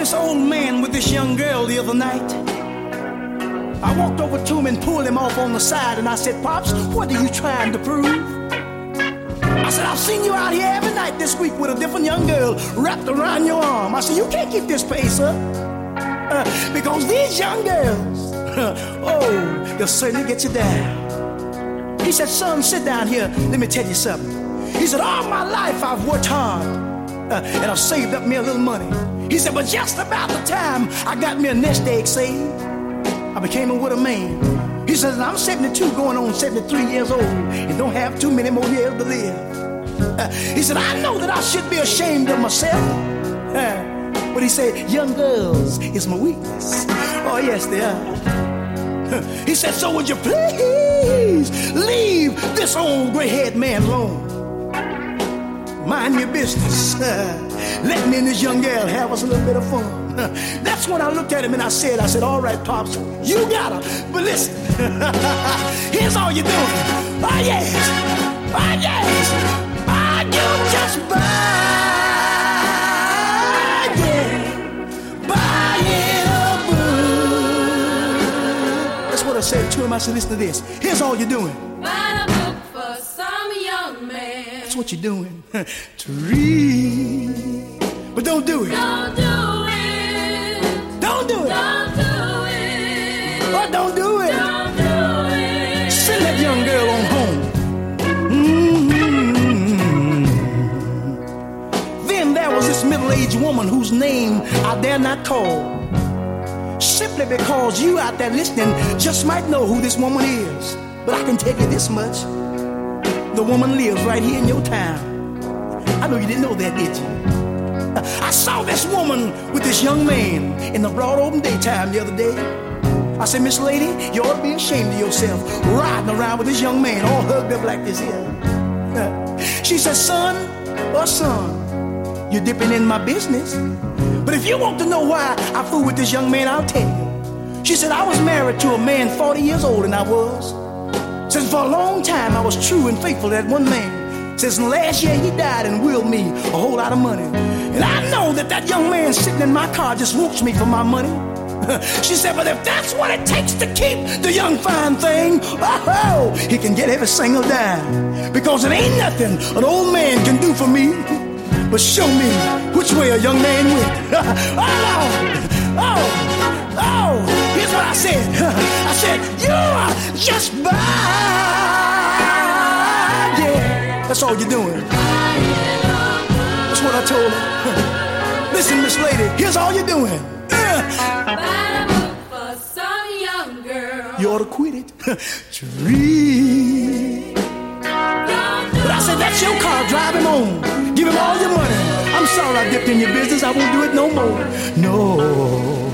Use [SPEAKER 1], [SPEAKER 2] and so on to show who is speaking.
[SPEAKER 1] this old man with this young girl the other night. I walked over to him and pulled him off on the side, and I said, Pops, what are you trying to prove? I said, I've seen you out here every night this week with a different young girl wrapped around your arm. I said, you can't keep this pace up. Because these young girls, oh, they'll certainly get you down. He said, son, sit down here. Let me tell you something. He said, all my life I've worked hard and I've saved up me a little money. He said, but just about the time I got me a nest egg saved, I became a widow man. He says, I'm 72 going on 73 years old and don't have too many more years to live. He said, I know that I should be ashamed of myself. But he said, young girls is my weakness. Oh, yes, they are. He said, so would you please leave this old gray-haired man alone? Mind your business. Let me and this young girl have us a little bit of fun. That's when I looked at him and I said, all right, Pops, you got her. But listen, here's all you're doing. Oh, yes. Oh, yes. Oh, you just buy a book. That's what I said to him. I said, listen to this. Here's all you're doing.
[SPEAKER 2] Buy a book for some young man.
[SPEAKER 1] That's what you're doing. To read. But don't do it.
[SPEAKER 2] Don't do it.
[SPEAKER 1] Don't do it.
[SPEAKER 2] Don't do it.
[SPEAKER 1] Oh, don't do it.
[SPEAKER 2] Don't do it.
[SPEAKER 1] Send that young girl on home. Then there was this middle-aged woman whose name I dare not call. Simply because you out there listening just might know who this woman is. But I can tell you this much. The woman lives right here in your town. I know you didn't know that, did you? I saw this woman with this young man in the broad open daytime the other day. I said, Miss Lady, you ought to be ashamed of yourself riding around with this young man all hugged up like this here. She said, son, you're dipping in my business. But if you want to know why I fool with this young man, I'll tell you. She said, I was married to a man 40 years old, and I was. Since for a long time, I was true and faithful to that one man. Since last year, he died and willed me a whole lot of money. And I know that young man sitting in my car just wants me for my money. She said, but if that's what it takes to keep the young fine thing, oh, he can get every single dime. Because it ain't nothing an old man can do for me but show me which way a young man went. Oh, here's what I said. I said, you're just bad. Yeah, that's all you're doing. That's what I told her. Listen, Miss Lady, here's all you're doing.
[SPEAKER 2] Buy a book for some young girl.
[SPEAKER 1] You ought to quit it. To read. But I said, that's your car, drive him on. Give him all your money. I'm sorry I dipped in your business, I won't do it no more. No.